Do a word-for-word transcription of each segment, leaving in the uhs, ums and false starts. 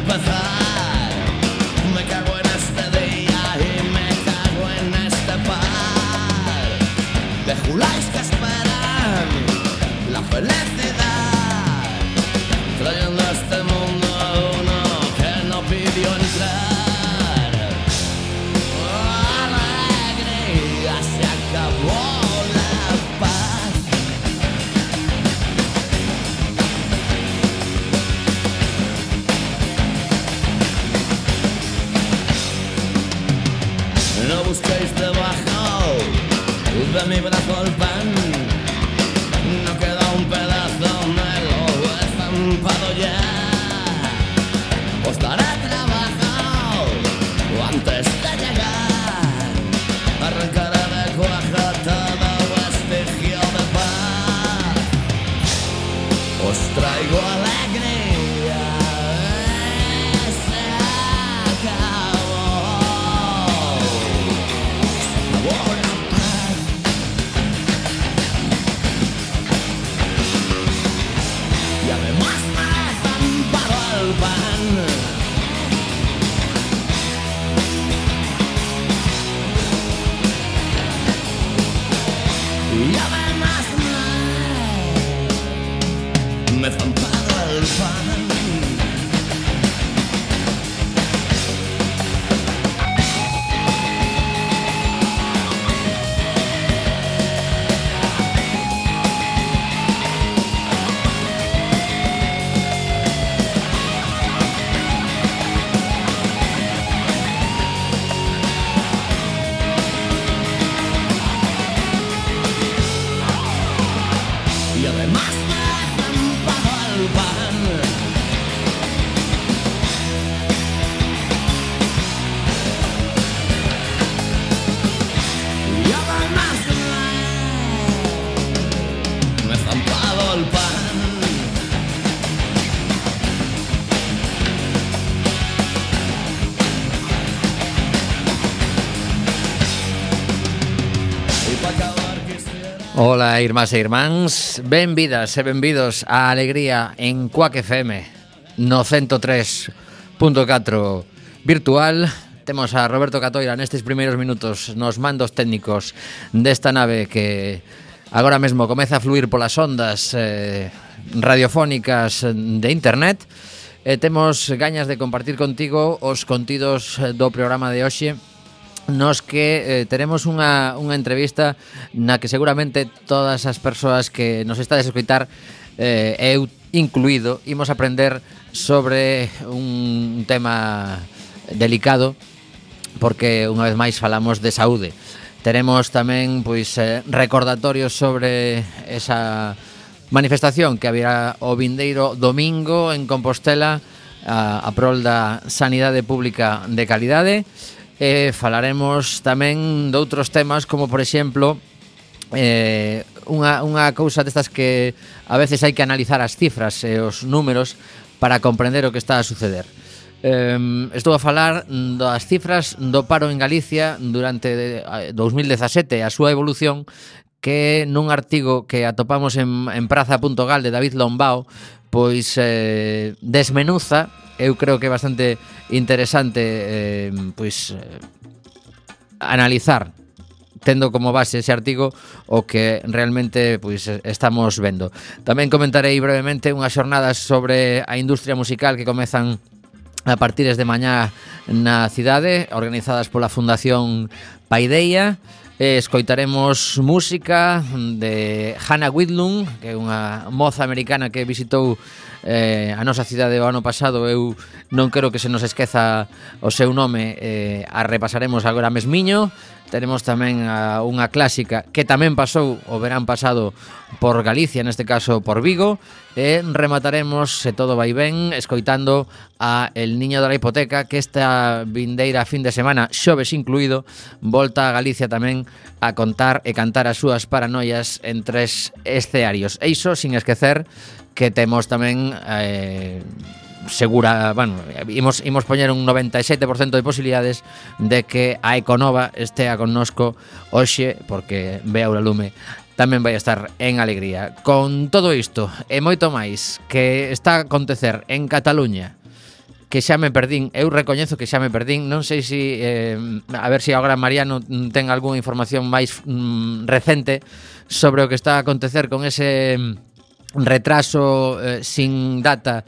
empezar. Me cago en este día y me cago en este par de juláis que esperan la felicidad, trayendo a este mundo a uno que no pidió entrar. Oh, alegría, se acabó la paz. No busquéis debajo de mi brazo el pan, no queda un pedazo, me lo he estampado ya. Os daré trabajo antes de llegar, arrancaré de cuaja todo vestigio de paz. Os traigo alegría, se acabó, se acabó la paz. Y además me he estampado el pan. Y además me, me he estampado el pan. Y además me he estampado el pan. Y además me, me he estampado el pan. Y para acabar quisiera... Ola, irmás e irmáns, benvidas e benvidos á Alegría en Quack F M no ciento tres punto catro virtual. Temos a Roberto Catoira nestes primeiros minutos nos mandos técnicos desta nave que agora mesmo comeza a fluir polas ondas eh, radiofónicas de internet. E temos gañas de compartir contigo os contidos do programa de hoxe, nos que eh, teremos unha, unha entrevista na que seguramente todas as persoas que nos estades a escoitar, eh, eu incluído, imos aprender sobre un tema delicado, porque unha vez máis falamos de saúde. Teremos tamén pois eh, recordatorios sobre esa manifestación que haberá o vindeiro domingo en Compostela a, a prol da sanidade pública de calidade. E falaremos tamén de outros temas, como por exemplo eh, unha, unha cousa destas que a veces hai que analizar as cifras e os números para comprender o que está a suceder. eh, Estou a falar das cifras do paro en Galicia durante dous mil dezasete, a súa evolución, que nun artigo que atopamos en, en praza punto gal de David Lombao, pois eh, desmenuza. Eu creo que é bastante interesante eh, pois eh, analizar, tendo como base ese artigo, o que realmente pois estamos vendo. Tamén comentarei brevemente unhas xornadas sobre a industria musical que comezan a partires de mañá na cidade, organizadas pola Fundación Paideia. Eh, escoitaremos música de Hannah Whitlow, que é unha moza americana que visitou eh, a nosa cidade o ano pasado. Eu non quero que se nos esqueza o seu nome, eh, a repasaremos agora mesmiño. Teremos tamén a unha clásica que tamén pasou o verán pasado por Galicia, neste caso por Vigo. E remataremos, se todo vai ben, escoitando a El Niño de la Hipoteca, que esta vindeira fin de semana, xoves incluído, volta a Galicia tamén a contar e cantar as súas paranoias en tres escenarios. E iso sin esquecer que temos tamén eh, segura, bueno, imos, imos poñer un noventa e sete por cento de posibilidades de que a Econova estea connosco hoxe, porque Beaura Lume tamén vai estar en Alegría. Con todo isto e moito máis que está a acontecer en Cataluña que xa me perdín, eu recoñezo que xa me perdín, non sei se eh, a ver se agora Mariano ten algunha información máis mm, recente sobre o que está a acontecer con ese retraso eh, sin data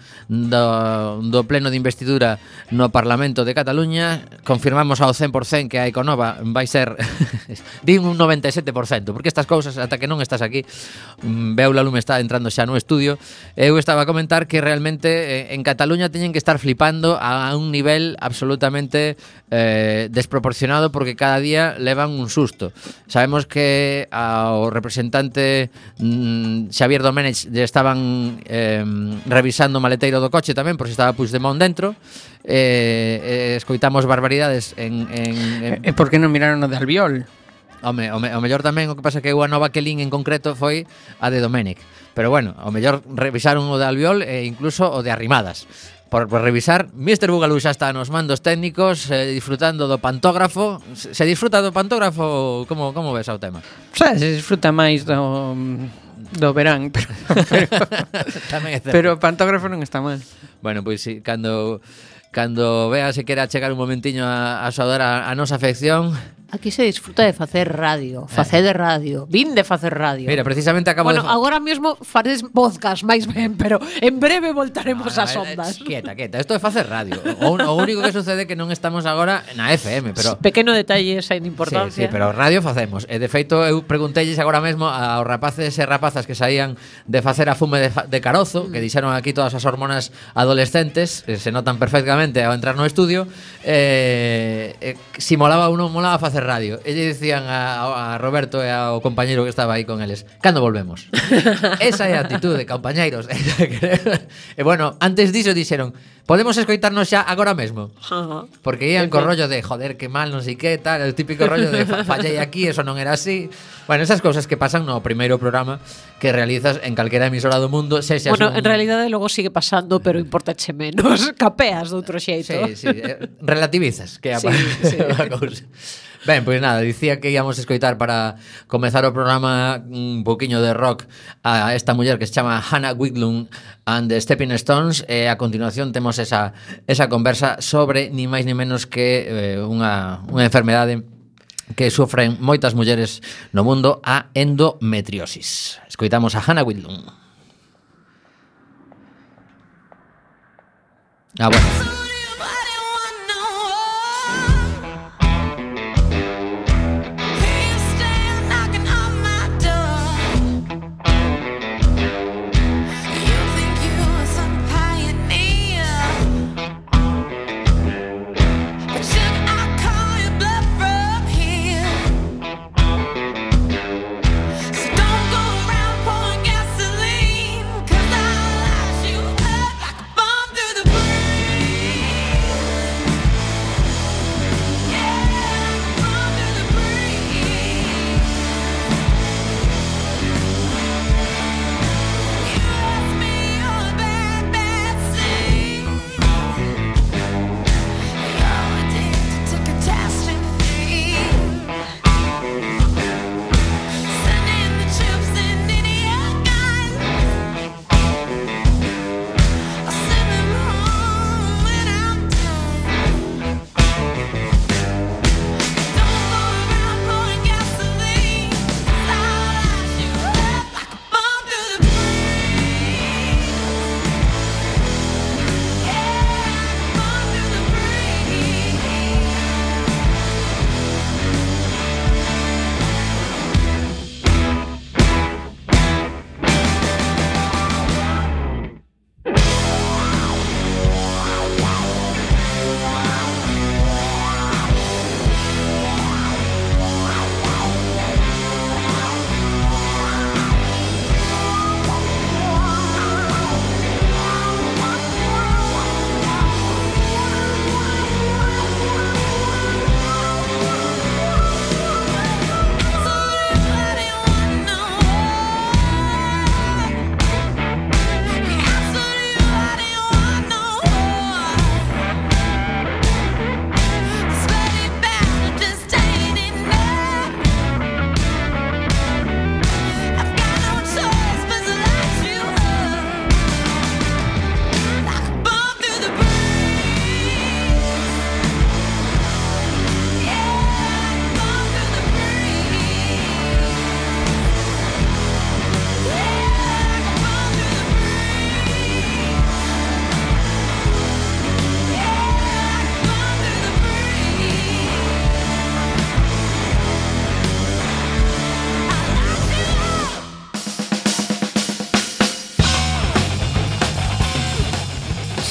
do, do pleno de investidura no Parlamento de Cataluña. Confirmamos ao cen por cento que a Econova vai ser din un noventa e sete por cento, porque estas cousas ata que non estás aquí, Beula Lume está entrando xa no estudio. Eu estaba a comentar que realmente eh, en Cataluña teñen que estar flipando a un nivel absolutamente eh, desproporcionado, porque cada día levan un susto. Sabemos que ao representante mm, Xavier Doménech estaban eh, revisando o maleteiro do coche tamén por se estaba Puigdemont dentro. eh, eh, escoitamos barbaridades en, en, en... E por que non miraron o de Albiol? Home, o, me, o mellor tamén o que pasa que eu a nova que lin en concreto foi a de Domènech, pero bueno, o mellor revisaron o de Albiol e incluso o de Arrimadas. Por, por revisar, mister Bugalú xa está nos mandos técnicos, eh, disfrutando do pantógrafo. Se, se disfruta do pantógrafo, como, como ves ao tema? O sea, se disfruta máis do do verán, pero pero, Tamén é certo. pero o pantógrafo non está mal. Bueno, pois si, cando cando vea se quera chegar un momentiño a, a saudar a, a nosa afección. Aquí se disfruta de facer radio, facer de radio, vin de facer radio. Mira, precisamente acabo bueno, de... agora mesmo fares podcast máis ben, pero en breve voltaremos Ah, ás ondas. Quieta, quieta, isto é facer radio. O, o único que sucede é que non estamos agora na F M, pero... Pequeno detalle sen Sí, importancia. sí, pero radio facemos. E de feito eu preguntelles agora mesmo aos rapaces e rapazas que saían de facer a fume de, fa- de carozo, que dixeron aquí todas as hormonas adolescentes, eh, se notan perfectamente ao entrar no estudio, eh, eh, si molaba ou non molaba facer radio. E lle dicían a, a Roberto e ao compañeiro que estaba aí con eles: cando volvemos? Esa é a actitude, compañeiros. E bueno, antes diso dixeron: podemos escoitarnos xa agora mesmo. Porque ian co rollo de joder, que mal, non sei que, tal, el típico rollo de fa- fallei aquí, eso non era así. Bueno, esas cousas que pasan no primeiro programa que realizas en calquera emisora do mundo, sexas Bueno, un... en realidade logo sigue pasando, pero importache menos. Capeas de outro xeito. Sí, sí, eh, relativizas que é a, Sí, sí. a cousa. Ben, pois nada, dicía que íamos escoitar para comezar o programa un poquinho de rock a esta muller que se chama Hannah Wiglund and the Stepping Stones, e a continuación temos esa, esa conversa sobre ni máis ni menos que eh, unha, unha enfermedade que sufren moitas mulleres no mundo, a endometriosis. Escoitamos a Hannah Wiglund. Ah, bueno.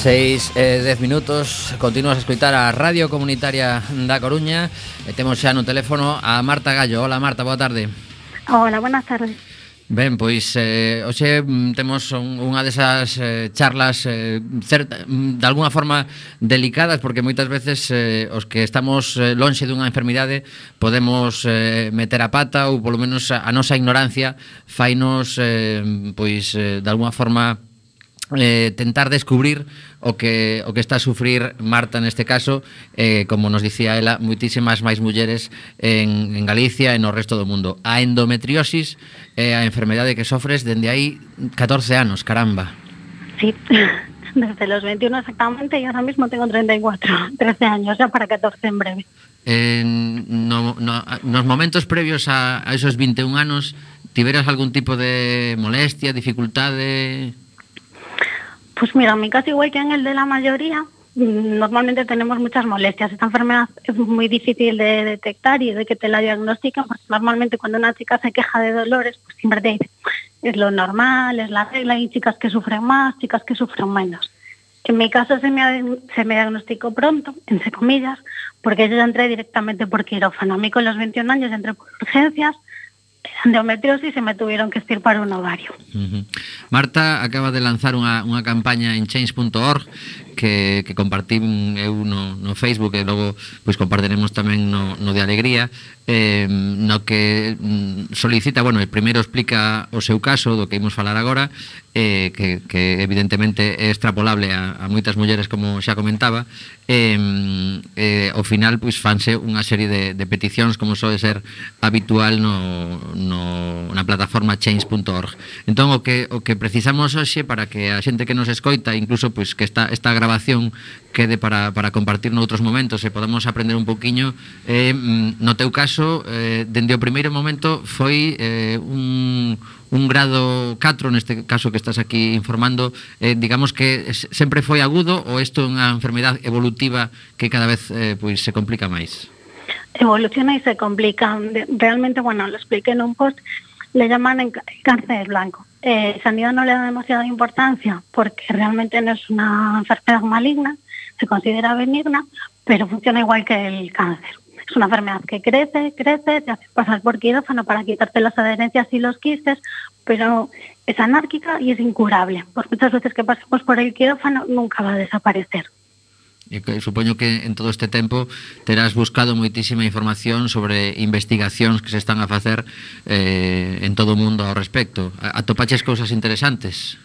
Seis e dez minutos. Continúas a escoitar a Radio Comunitaria da Coruña e temos xa no teléfono a Marta Gallo. Hola Marta, boa tarde. Hola, buenas tardes. Ben, pois eh, hoxe temos un, unha desas eh, charlas eh, certa, de alguna forma delicadas, porque moitas veces eh, os que estamos eh, lonxe dunha enfermidade podemos eh, meter a pata, ou polo menos a, a nosa ignorancia fainos eh, pois eh, de alguna forma Eh, tentar descubrir o que o que está a sufrir Marta neste caso, eh, como nos dicía ela, moitísimas máis mulleres en, en Galicia e no resto do mundo. A endometriosis é a enfermedade que sofres dende aí catorce anos, caramba. Sí, desde los veintiuno exactamente, y ahora mismo tengo treinta y cuatro, trece años, ya para catorce en breve. Eh, no, no, nos momentos previos a, a esos veintiún anos, tiveras algún tipo de molestia, dificultade? Pues mira, en mi caso, igual que en el de la mayoría, normalmente tenemos muchas molestias. Esta enfermedad es muy difícil de detectar y de que te la diagnostiquen, porque normalmente cuando una chica se queja de dolores, pues siempre te dicen, es lo normal, es la regla, hay chicas que sufren más, chicas que sufren menos. En mi caso se me, se me diagnosticó pronto, entre comillas, porque yo ya entré directamente por quirófano. A mí con los veintiún años entré por urgencias, endometriosis, y me tuvieron que extirpar un ovario. Uh-huh. Marta acaba de lanzar unha, unha campaña en change punto org que, que compartín eu no, no Facebook e logo pois compartiremos tamén no, no de Alegría, eh, no que mm, solicita, bueno, primeiro explica o seu caso do que imos falar agora, eh, que, que evidentemente é extrapolable a, a moitas mulleres, como xa comentaba. eh, eh, ao final pois fanse unha serie de, de peticións, como soe ser habitual no, no, na plataforma change punto org. Entón o que, o que precisamos hoxe, para que a xente que nos escoita, incluso pois que esta, esta grabación quede para, para compartir noutros momentos e podamos aprender un poquinho, eh, no teu caso, eh, dende o primeiro momento foi eh, un un grado catro, neste caso que estás aquí informando, eh, digamos que sempre foi agudo, ou isto é unha enfermedade evolutiva que cada vez eh, pois se complica máis? Evoluciona y se complica. Realmente, bueno, lo expliqué en un post, le llaman el cáncer blanco. Eh, Sanidad no le da demasiada importancia porque realmente no es una enfermedad maligna, se considera benigna, pero funciona igual que el cáncer. Es una enfermedad que crece, crece, te hace pasar por quirófano para quitarte las adherencias y los quistes, pero es anárquica y es incurable. Por muchas veces que pasemos por el quirófano, nunca va a desaparecer. E que, supoño que en todo este tempo terás buscado moitísima información sobre investigacións que se están a facer eh, en todo o mundo ao respecto. Atopaches cousas interesantes?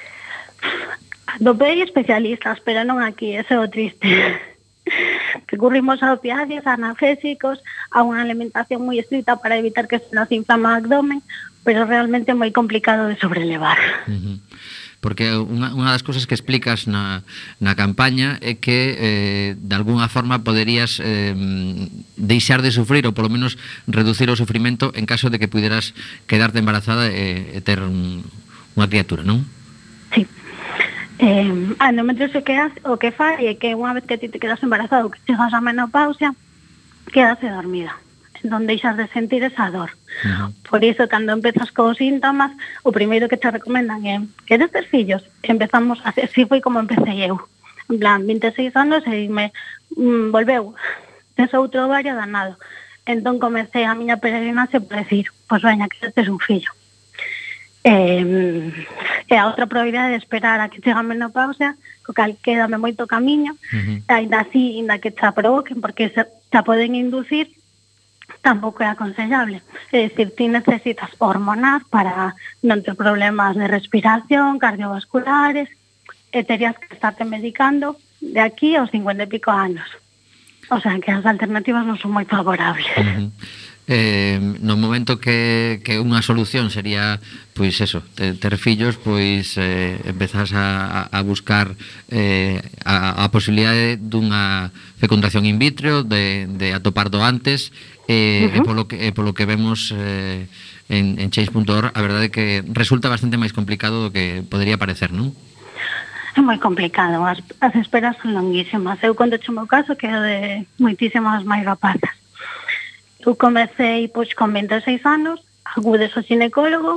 Atopei especialistas, pero non aquí, ese é o triste. Recurrimos a opiáceos, a analgésicos, a unha alimentación moi estricta para evitar que se nos inflama o abdomen, pero realmente é moi complicado de sobrelevar. Uh-huh. Porque unha, unha das cousas que explicas na, na campaña é que eh, de alguna forma poderías eh, deixar de sufrir, ou polo menos reducir o sufrimento en caso de que puderas quedarte embarazada e, e ter un, unha criatura, non? Sí. Eh, a endometriosis o que, hace, o que fai é que unha vez que ti te quedas embarazado, que chegas a menopausia, quedase dormida, entón deixas de sentir esa dor. Uh-huh. Por iso, cando empezas con síntomas, o primeiro que te recomendan é queres ter fillos? Empezamos, así foi como empecé eu. En plan, vinte e seis anos e me mm, volveu tes outro ovario danado. Entón comecei a miña peregrinaxe por decir, pois veña, que tes un fillo. Eh, e a outra probabilidade de esperar a que chega a menopausia, co cal quédame moito camiño, uh-huh. Ainda así, ainda que xa provoquen, porque xa, xa poden inducir, tampouco é aconsellable. É dicir, ti necesitas hormonar para non ter problemas de respiración, cardiovasculares, e terías que estarte medicando de aquí aos cincuenta e pico anos. O sea, que as alternativas non son moi favorables. Uh-huh. Eh, no momento que, que unha solución sería pois eso, ter, ter fillos, pois eh, empezas a, a buscar eh, a, a posibilidade dunha fecundación in vitro, de, de atopar doantes, eh, uh-huh. e polo que, e polo que vemos eh, en, en change punto org, a verdade é que resulta bastante máis complicado do que podería parecer, non? É moi complicado, as, as esperas son longuísimas. Eu, cando che o meu caso, quedo de moitísimas máis rapazas. Eu comecei pois, con vinte e seis anos, acudes ao ginecólogo,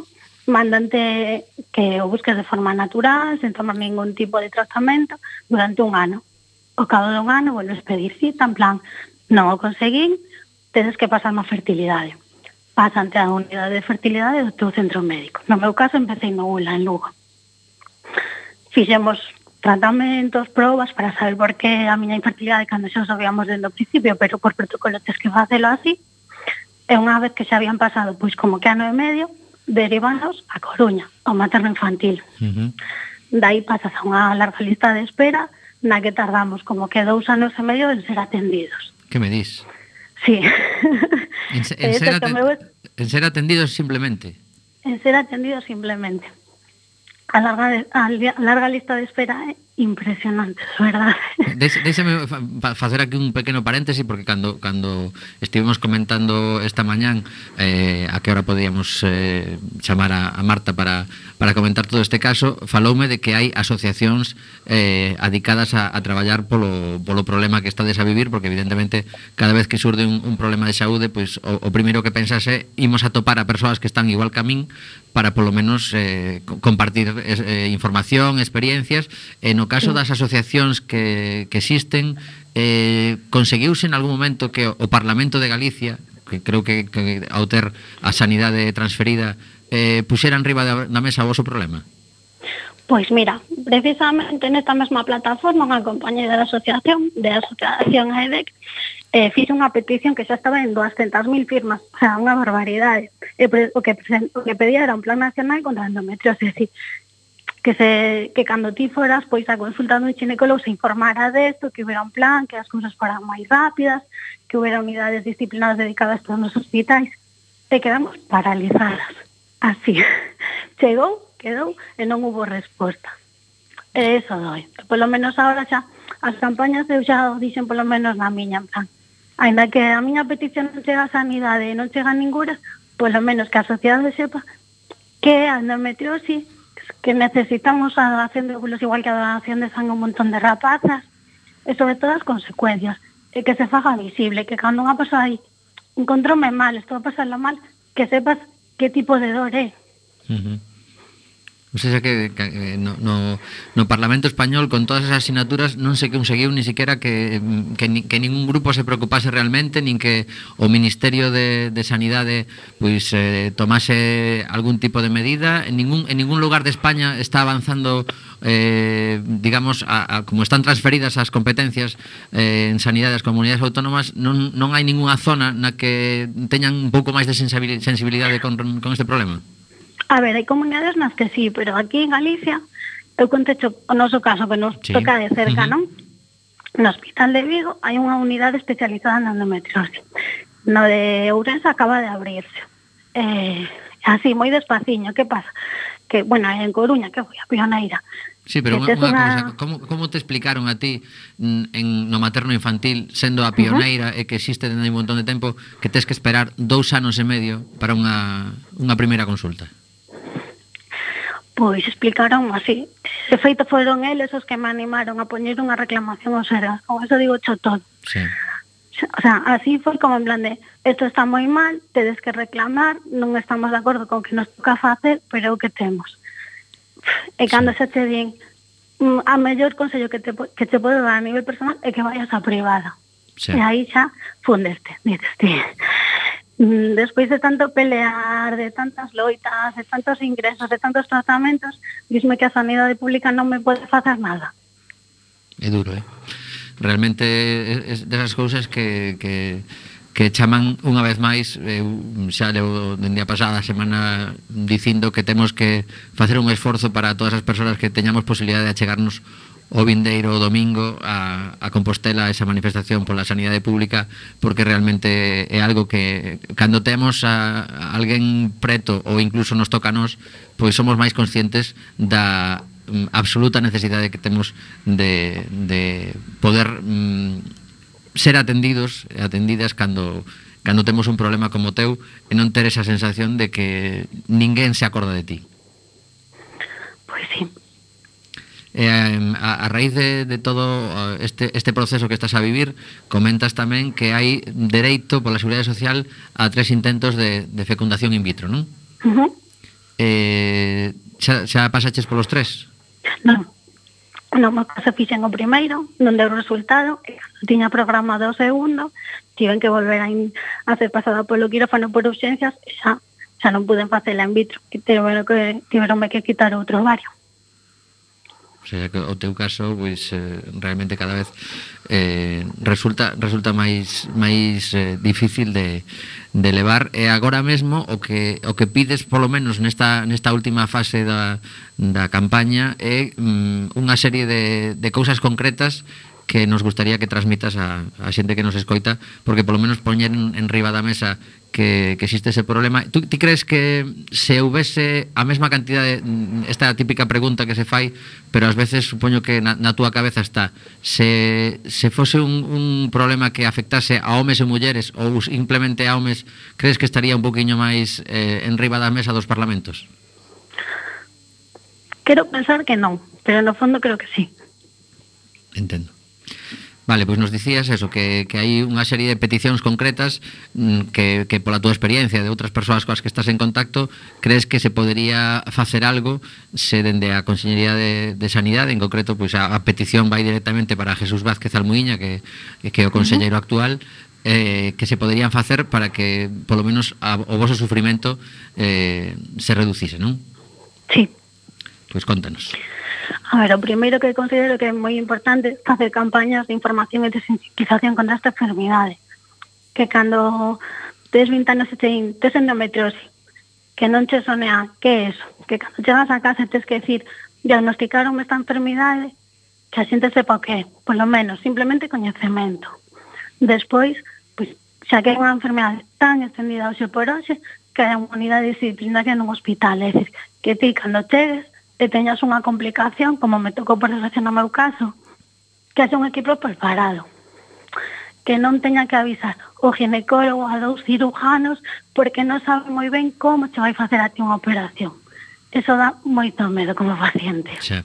mandante que o busques de forma natural, sen tomar ningún tipo de tratamento durante un ano. Ao cabo dun ano volves pedir cita, en plan, non o conseguín, tedes que pasar má fertilidade. Pasante a unidade de fertilidade do teu centro médico. No meu caso, empecé no U L A, en Lugo. Fixemos tratamentos, probas para saber por que a miña infertilidade cando xa o sabíamos desde o principio, pero por protocolo tes que facelo así. E unha vez que xa habían pasado pois como que ano e medio, derivanos a Coruña, ao materno infantil. Uh-huh. Dai pasas a unha larga lista de espera na que tardamos como que dous anos e medio en ser atendidos. Que me dis? Sí. En, se, en, ser, aten, en ser atendidos simplemente? En ser atendidos simplemente. A larga, a larga lista de espera é impresionante, de verdade. Déxame facer aquí un pequeno paréntesi, porque cando cando estivemos comentando esta mañán eh, a que hora podíamos eh, chamar a, a Marta para, para comentar todo este caso, faloume de que hai asociacións eh, adicadas a, a traballar polo, polo problema que estades a vivir, porque evidentemente cada vez que surde un, un problema de saúde, pois o, o primeiro que pensas é imos a topar a persoas que están igual que a min para polo menos eh, compartir eh, información, experiencias. E no caso das asociacións que, que existen, eh, conseguiuse en algún momento que o Parlamento de Galicia, que creo que, que ao ter a sanidade transferida, eh, puxeran riba da, da mesa o voso problema? Pois mira, precisamente nesta mesma plataforma unha compañera da asociación, de asociación A E D E C, eh, fixe unha petición que xa estaba en doscientas mil firmas, o sea, unha barbaridade. E pre, o, que, o que pedía era un plan nacional contra a endometriosis, é dicir, que se que cando ti foras pois a consulta dun ginecólogo se informara desto, que hubiera un plan, que as cousas foran máis rápidas, que hubiera unidades disciplinadas dedicadas todos nos hospitais, e quedamos paralizadas. Así. Chegou, quedou e non hubo resposta. E eso doi. E polo menos agora xa as campañas eu xa o dixen polo menos na miña, en plan, ainda que a miña petición non chega a sanidade e non chega a ningura, polo menos que a sociedade sepa que a endometriosis, que necesitamos a donación de óvulos igual que a donación de sangue un montón de rapazas, e sobre todo as consecuencias, e que se faga visible, que cando unha persoa aí encontroume mal, estou a pasarla mal, que sepas que tipo de dor é. Uh-huh. O sea que, que no, no, no Parlamento Español, con todas esas asignaturas, non se conseguiu ni siquiera que, que, que ningún grupo se preocupase realmente, nin que o Ministerio de, de Sanidade pois, eh, tomase algún tipo de medida. En ningún, en ningún lugar de España está avanzando, eh, digamos, a, a, como están transferidas as competencias eh, en sanidade das comunidades autónomas, non, non hai ninguna zona na que teñan un pouco máis de sensibilidade con, con este problema. A ver, hai comunidades nas que sí, pero aquí en Galicia, eu contecho o noso caso que nos sí. toca de cerca, uh-huh. non? No Hospital de Vigo hai unha unidade especializada na endometriosis. No de Ourense acaba de abrirse. Eh, así, moi despaciño, que pasa? Que, bueno, en Coruña, que foi a pioneira. Sí, pero unha, unha cousa, como, como te explicaron a ti en, no materno infantil, sendo a pioneira uh-huh. e que existe dende un montón de tempo, que tes que esperar dous anos e medio para unha, unha primeira consulta? Pois explicaron así. De feito foron eles os que me animaron a poñer unha reclamación ao Sergas. Con eso digo cho todo. Sí. O sea, así foi como en plan de esto está moi mal, tedes que reclamar, non estamos de acordo con que nos toca facer, pero é o que temos. E cando sí. se te din a mellor consello que te, que te pode dar a nivel personal é que vayas a privada. Sí. E aí xa fundeste, dices ti. Despois de tanto pelear, de tantas loitas, de tantos ingresos, de tantos tratamentos, disme que a sanidade pública non me pode facer nada. É duro, eh? Realmente é desas cousas que, que, que chaman unha vez máis, eu xa levo dende a pasada semana dicindo que temos que facer un esforzo para todas as persoas que teñamos posibilidade de achegarnos o vindeiro domingo a, a Compostela, esa manifestación pola sanidade pública, porque realmente é algo que cando temos a, a alguén preto ou incluso nos toca a nós, pois somos máis conscientes da um, absoluta necesidade que temos de, de poder um, ser atendidos e atendidas cando, cando temos un problema como o teu e non ter esa sensación de que ninguén se acorda de ti. Pois sí. Eh, a, a raíz de, de todo este, este proceso que estás a vivir, comentas tamén que hai dereito pola Seguridade Social a tres intentos de, de fecundación in vitro, non? Uh-huh. Eh, xa, xa pasaches polos tres? Non, non me paso fixen o primeiro, non deu resultado, e cando tiña programado o segundo, tiven que volver a, in, a ser pasada polo quirófano por urxencias, e xa, xa non puden facela in vitro, que tiveron que, tiveronme que quitar outro ovario. O sea, que o teu caso, pois, eh, realmente cada vez eh, resulta resulta máis máis eh, difícil de, de levar, e agora mesmo o que o que pides, polo menos nesta nesta última fase da da campaña, é mm, unha serie de de cousas concretas que nos gustaría que transmitas a, a xente que nos escoita, porque polo menos poñer en, en riba da mesa que, que existe ese problema. Tú ti crees que se houvese a mesma cantidad de, esta típica pregunta que se fai, pero ás veces supoño que na, na túa cabeza está, se, se fose un, un problema que afectase a homes e mulleres ou simplemente a homes, crees que estaría un poquinho máis eh, en riba da mesa dos parlamentos? Quero pensar que non, pero no fondo creo que sí. Entendo. Vale, pois nos dicías eso, que, que hai unha serie de peticións concretas mm, que, que pola túa experiencia de outras persoas coas que estás en contacto, crees que se podería facer algo se dende a Consellería de, de Sanidade, en concreto, pois a, a petición vai directamente para Jesús Vázquez Almuíña, que, que é o conselleiro actual, eh, que se poderían facer para que polo menos a, o voso sufrimento eh, se reducise, non? Sí. Pois contanos. A ver, o primeiro que considero que é moi importante é facer campañas de información e de sensibilización contra esta enfermidade. Que cando tes vinte anos e te tes endometriosis, que non che sonea que é eso, que cando chegas a casa tes que decir diagnosticaron esta enfermidade, que a xente sepa o que é, polo menos, simplemente coñecemento. Despois, pois, xa que é unha enfermidade tan extendida hoxe por hoxe, que hai unha unidade disciplinaria nun hospital, é dicir, que ti cando chegues e teñas unha complicación, como me tocou por desgracia no meu caso, que haxe un equipo preparado, que non teña que avisar o ginecólogo a dous cirujanos porque non sabe moi ben como che vai facer a ti unha operación. Eso dá moito medo como paciente. Xa.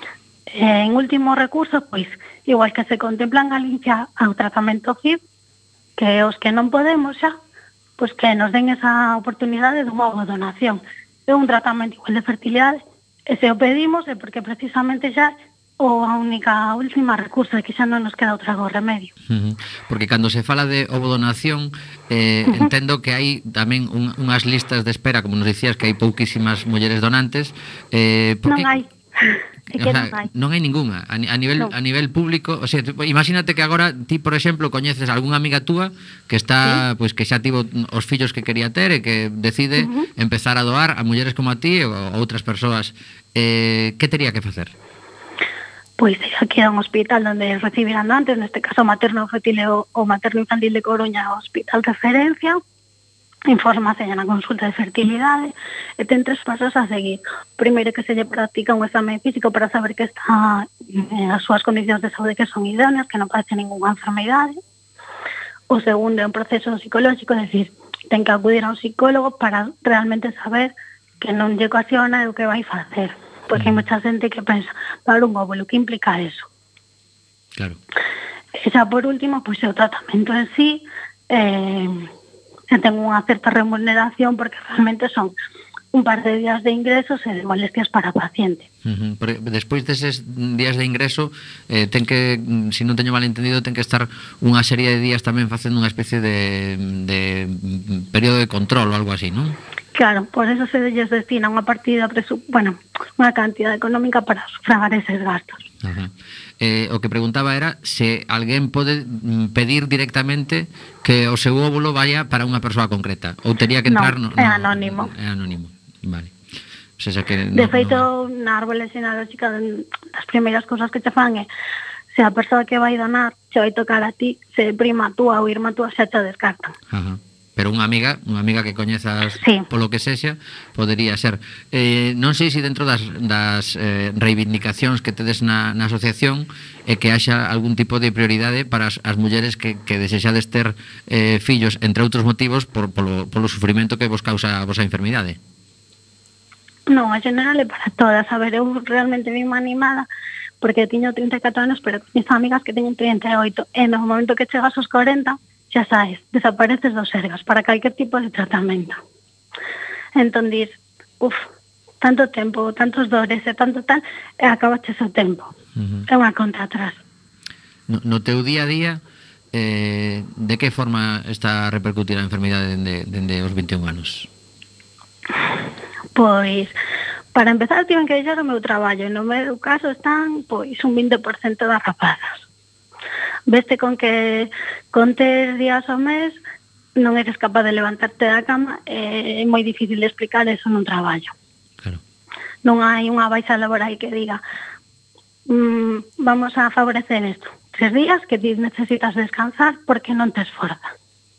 Eh, en último recurso, pois, igual que se contempla en Galicia ao tratamento H I V, que os que non podemos xa, pois que nos den esa oportunidade dunha donación. É un tratamento igual de fertilidade. E se o pedimos é porque precisamente xa o a única a última recurso é que xa non nos queda outra go remedio. Uh-huh. Porque cando se fala de ovodonación eh, uh-huh. entendo que hai tamén un, unhas listas de espera, como nos dicías, que hai pouquísimas mulleres donantes. eh, porque... Non hai. O sea, non hai. Non hai ningunha a, a nivel no. a nivel público, o sea, imagínate que agora ti, por exemplo, coñeces algunha amiga túa que está, ¿sí? Pois que xa tivo os fillos que quería ter e que decide uh-huh. empezar a doar a mulleres como a ti ou a outras persoas. Eh, que tería que facer? Pois aquí é un hospital onde recibirán antes, neste caso materno infantil o, o materno infantil de Coruña, o hospital de referencia. Infórmase na consulta de fertilidade e ten tres pasos a seguir. Primeiro, que se lle practica un exame físico para saber que está eh, as súas condicións de saúde que son idóneas, que non padece ninguna enfermidade. O segundo é un proceso psicológico, é dicir, ten que acudir a un psicólogo para realmente saber que non lle ocasiona o que vai facer. Porque hai moita xente que pensa, para un óvulo, que implica eso? Claro. E xa por último, pois é o tratamento en sí, eh, ten unha certa remuneración porque realmente son un par de días de ingresos e de molestias para o paciente. Uh-huh. Pero despois deses días de ingreso eh, ten que, se si non teño mal entendido, ten que estar unha serie de días tamén facendo unha especie de, de período de control ou algo así, non? Claro, por eso se lles destina unha partida, presu... bueno, unha cantidad económica para sufragar eses gastos. Uh-huh. Eh, o que preguntaba era se alguén pode pedir directamente que o seu óvulo vaya para unha persoa concreta ou tería que entrar... No, no, é no, anónimo. É anónimo, vale. O sea, que de no, feito, no... na árbore xenealóxica, das primeiras cousas que te fan é se a persoa que vai donar se vai tocar a ti, se prima túa ou irmá túa xa te descartan. Ajá. Pero unha amiga, unha amiga que coñezas sí. polo que sexa, podería ser. Eh, non sei se dentro das, das eh, reivindicacións que tedes na, na asociación é eh, que haxa algún tipo de prioridade para as, as mulleres que, que desexades ter eh, fillos, entre outros motivos, por, polo, polo sufrimento que vos causa a vosa enfermidade. Non, a general é para todas. A ver, eu realmente vime animada porque tiño trinta e catro anos, pero teño amigas que teñen trinta e oito. E no momento que chegas aos corenta, xa sabes, desapareces dos sergas para calquer tipo de tratamento. Entón, dir, uf, tanto tempo, tantos dores e tanto tal, e acabaches o tempo. Uh-huh. É unha conta atrás. No, no teu día a día, eh, de que forma está a repercutir a enfermidade dende, dende os veintiún anos? Pois, para empezar, tiven que deixar o meu traballo, e no meu caso están, pois, un vinte por cento das rapazas. Veste con que con tres días ao mes non eres capaz de levantarte da cama, é moi difícil de explicar eso nun traballo. Claro. Non hai unha baixa laboral que diga mm, vamos a favorecer isto. Tres días que ti necesitas descansar porque non te esforzas.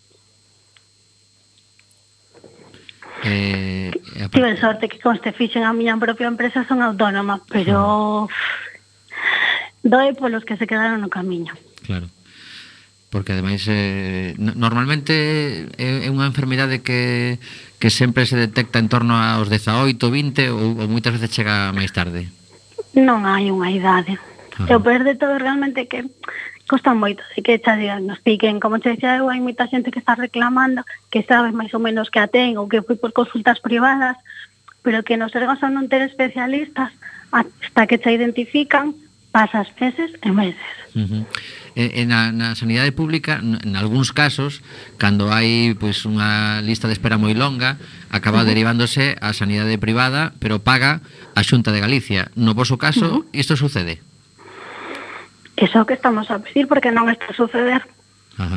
Eh, aparte... Tive sorte que conste fixen a miña propia empresa, son autónoma, pero doe polos que se quedaron no camiño. Claro. Porque ademais eh, normalmente é unha enfermidade que, que sempre se detecta en torno aos dezaoito, vinte ou, ou moitas veces chega máis tarde. Non hai unha idade. Ajá. E o peor de todo realmente que costa moito de que xa diagnostiquen. Como che dixía eu, hai moita xente que está reclamando que sabe máis ou menos que a ten ou que foi por consultas privadas, pero que no Sergas ao non ter especialistas, hasta que se identifican, pasas meses e meses. Uh-huh. E, e na, na sanidade pública, en algúns casos, cando hai pois unha lista de espera moi longa, acaba uh-huh. derivándose á sanidade privada, pero paga a Xunta de Galicia. No voso caso, uh-huh. isto sucede? Iso é o que estamos a pedir, porque non está a suceder. Ajá.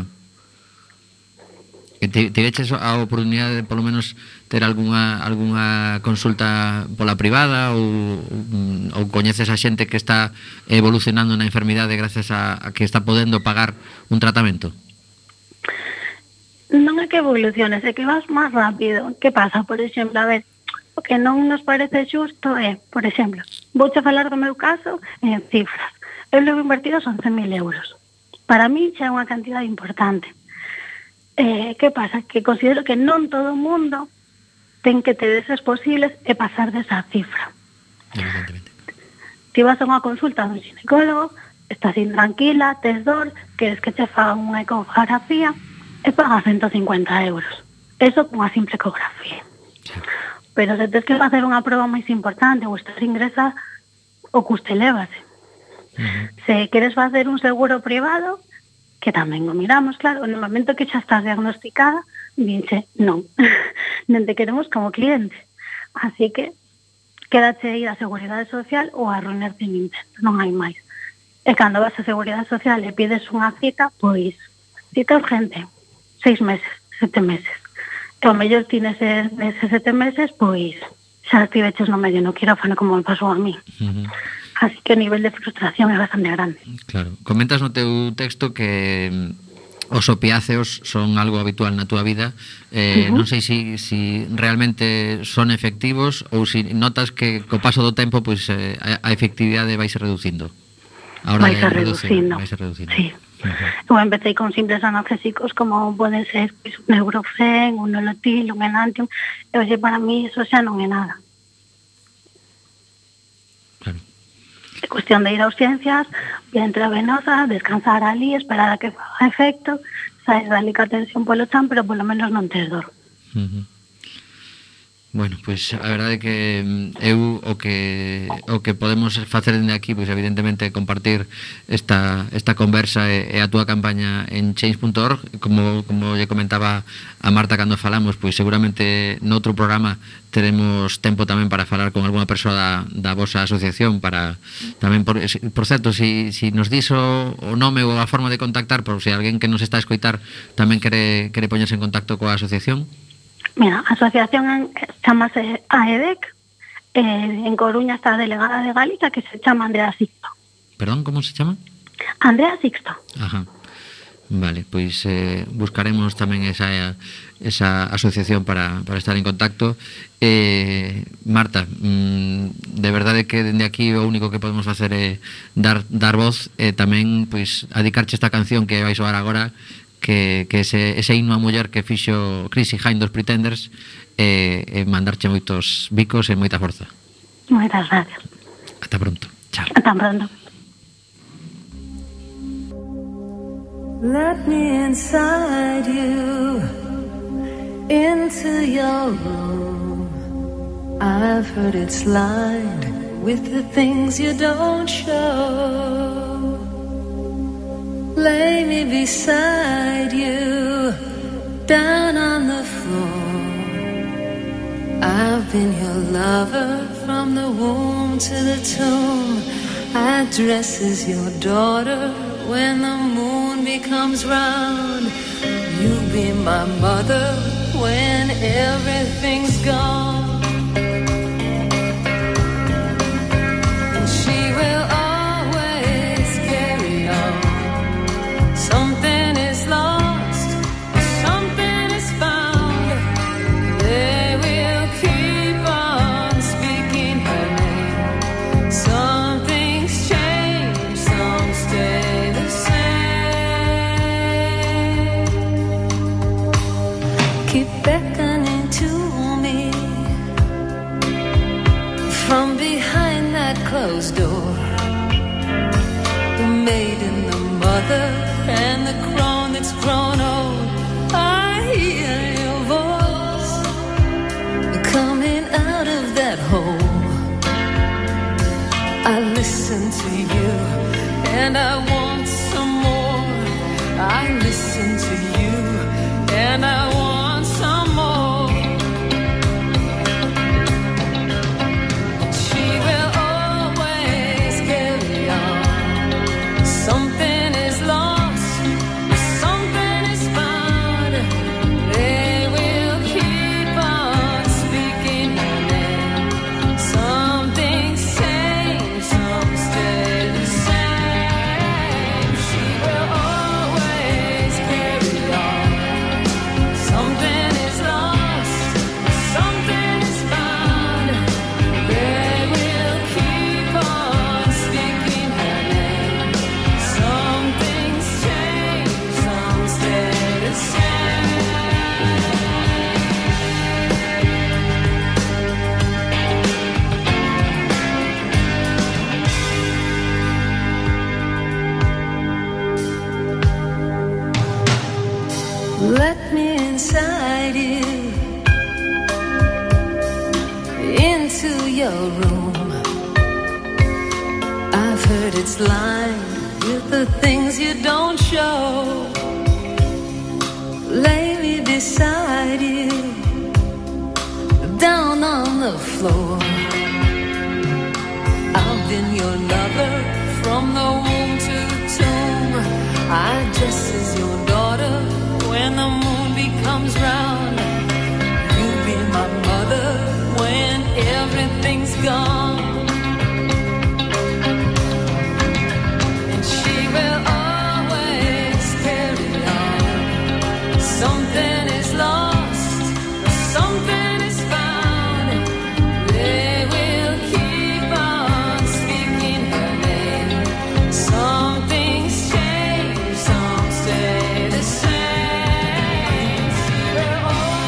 E te, tiveches a oportunidade de, polo menos, ter algunha, algunha consulta pola privada ou, ou coñeces a xente que está evolucionando na enfermidade gracias a, a que está podendo pagar un tratamento? Non é que evoluciones, é que vas máis rápido. Que pasa? Por exemplo, a ver, o que non nos parece xusto é, por exemplo, vouche falar do meu caso en cifras. Eu levo invertidos once mil euros. Para mí xa é unha cantidade importante. Eh, que pasa? Que considero que non todo o mundo ten que ter eses posibles e pasar desa cifra. Evidentemente. Ti vas a unha consulta dun ginecólogo, estás intranquila, tes dor, queres que te faga unha ecografía e pagas ciento cincuenta euros. Eso con unha simple ecografía. Sí. Pero se tes que facer unha proba máis importante ou estás ingresada, o custe elevase. Uh-huh. Se queres facer un seguro privado, que tamén o miramos, claro, no momento que xa estás diagnosticada, dinche, non, non te queremos como cliente. Así que, quédache ir a Seguridade Social ou a reunirte en intento, non hai máis. E cando vas a Seguridade Social e pides unha cita, pois, cita urgente, seis meses, sete meses. E o mellor ti neses, neses sete meses, pois, xa estiveches no medio no quirófano como me pasou a mí. Uh-huh. Así que o nivel de frustración é bastante grande. Claro. Comentas no teu texto que os opiáceos son algo habitual na túa vida. Eh, uh-huh. Non sei se si, si realmente son efectivos ou se si notas que co paso do tempo pois, eh, a efectividade vai se reducindo. Vai se reducindo. Vai se reducindo. Sí. Uh-huh. Eu empecé con simples analgésicos como poden ser pues, un Neurofen, un Nolotil, un Enantium. E oxe, para mí eso xa non é nada. É cuestión de ir a urgencias, vía intravenosa, descansar ali, esperar a que faga efecto, saes dali ca tensión polo chan, pero polo menos non tes dor. Uh-huh. Bueno, pois pues, a verdade é que eu o que o que podemos facer dende aquí, pois pues, evidentemente compartir esta esta conversa e, e a túa campaña en change punto org, como como lle comentaba a Marta cando falamos, pois pues, seguramente noutro programa teremos tempo tamén para falar con algunha persoa da, da vosa asociación para tamén por, por certo, si, si nos dis o, o nome ou a forma de contactar, por se si alguén que nos está a escoitar tamén quere, quere poñerse en contacto coa asociación. Mira, a asociación chamase A E D E C, eh, en Coruña está a delegada de Galicia que se chama Andrea Sixto. Perdón, como se chama? Andrea Sixto. Ajá. Vale, pois eh, buscaremos tamén esa esa asociación para, para estar en contacto. Eh, Marta, mmm, de verdade que dende aquí o único que podemos facer é dar, dar voz e eh, tamén pois adicarche esta canción que vai soar agora, que, que ese, ese himno a muller que fixo Chrissy Hynde dos Pretenders e eh, eh, mandarche moitos bicos e moita forza. Moitas gracias. Ata pronto. Chao. Ata pronto. Let me inside you, into your room. I've heard it's lined with the things you don't show. Lay me beside you, down on the floor. I've been your lover from the womb to the tomb. I dress as your daughter when the moon becomes round. You be my mother when everything's gone. And she will always carry on. Something is lost, something is found. They will keep on speaking her name. Something's changed, some stay the same. Keep beckoning to me from behind that closed door. The maiden, the mother, and the crone that's grown old. I hear your voice coming out of that hole. I listen to you and I want some more. I listen to you and I want some more. She will always carry on. Something is lost, something is found. They will keep on speaking her name. Something's changed, some stay the same. She will always carry on. Something is lost, something is found. They will keep on speaking her name. Something's changed, some stay the same. Let me inside you, into your room. I've heard it's lined with the things you don't show. Lay me beside you, down on the floor. I've been your lover from the womb to the tomb. I dress as your daughter when the moon becomes round. You be my mother when everything's gone. And she will always carry on. Something is lost, something is found. They will keep on speaking her name. Something's changed, some stay the same. She will always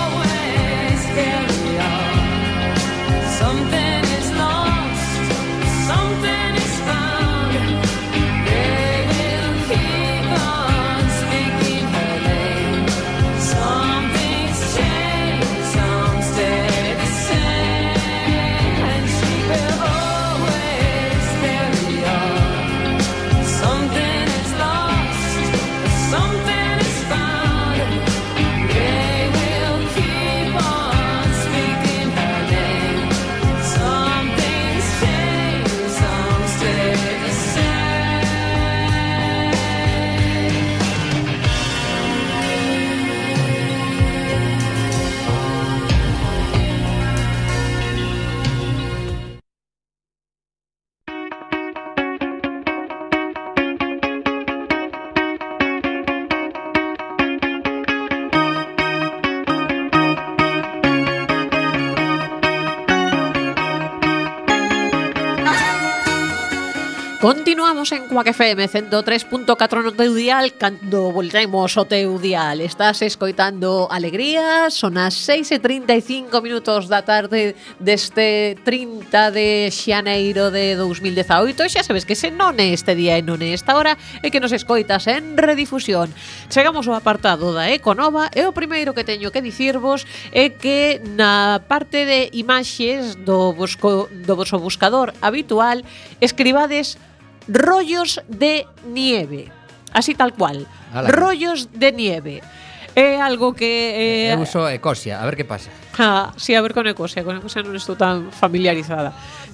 Continuamos en Quack F M ciento tres punto catro no teu dial. Cando voltemos o teu dial estás escoitando Alegría. Son as seis e trinta e cinco minutos da tarde deste trinta de xaneiro de dous mil dezaoito. Xa sabes que se non é este día e non é esta hora, é que nos escoitas en redifusión. Chegamos ao apartado da Econova e o primeiro que teño que dicirvos é que na parte de imaxes do, busco, do vosso buscador habitual escribades rollos de nieve, así tal cual. Ala. Rollos de nieve. É algo que... Eh, Eu uso Ecosia, a ver que pasa. Ah, sí, a ver con Ecosia. Con Ecosia non estou tan familiarizada.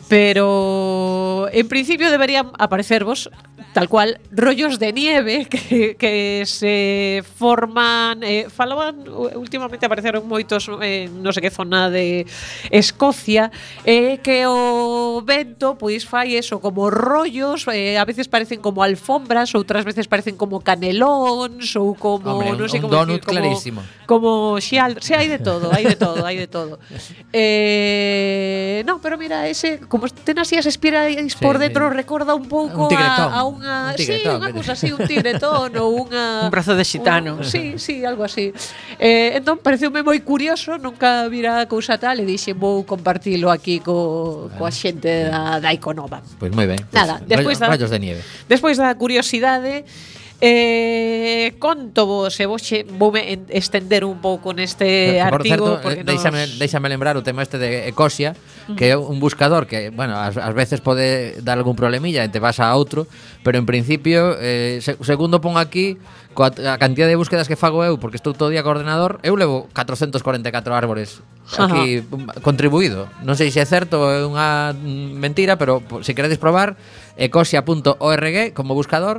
Pero en principio deberían aparecervos tal cual rollos de nieve que, que se forman, eh, falaban últimamente, apareceron moitos en eh, non sei que zona de Escocia, eh, que o vento pois fai eso como rollos, eh, a veces parecen como alfombras, outras veces parecen como canelóns ou como Hombre, non sei un como donut decir, como, clarísimo. como xial, sí, hai de todo, hai de todo, hai de todo. Eh, no, pero mira, ese como ten así as espirais por Sí, dentro, sí. recorda un pouco Un tigretón. a, a unha, Un sí, tigretón, unha vete. cousa así, un tigretón ou unha Un brazo de xitano. un, sí, sí, algo así. Eh, entón pareceume moi curioso, nunca vira cousa tal e dixen vou compartilo aquí co coa xente da da Econova. Pois moi ben. Pois, Nada, despois da- rayos de nieve. Despois da curiosidade, eh, conto vos e vos che, voume en- estender un pouco neste Que, por artigo certo, porque eh, déixame, nos... déixame lembrar o tema este de Ecosia, que é un buscador que, bueno, ás, ás veces pode dar algún problemilla e te vas a outro, pero en principio, eh, se, segundo pon aquí, coa a cantidad de búsquedas que fago eu, porque estou todo o día co ordenador, eu levo catrocentos cuarenta e catro árbores aquí contribuído. Non sei se é certo ou é unha mm, mentira, pero po- se queredes probar, ecosia punto org como buscador,